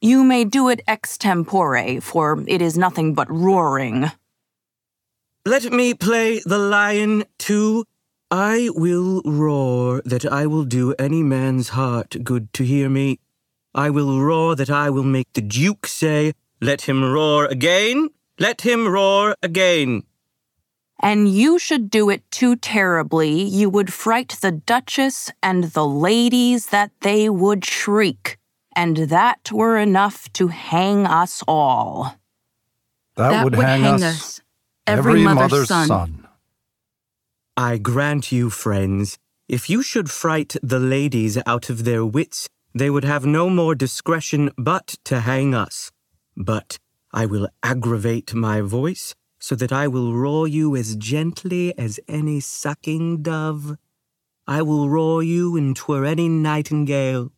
You may do it extempore, for it is nothing but roaring. Let me play the lion too. I will roar that I will do any man's heart good to hear me. I will roar that I will make the Duke say, "Let him roar again, let him roar again." And you should do it too terribly, you would fright the Duchess and the ladies that they would shriek, and that were enough to hang us all. That would hang us, every mother's son. I grant you, friends, if you should fright the ladies out of their wits, they would have no more discretion but to hang us. But I will aggravate my voice, so that I will roar you as gently as any sucking dove. I will roar you, and 'twere any nightingale.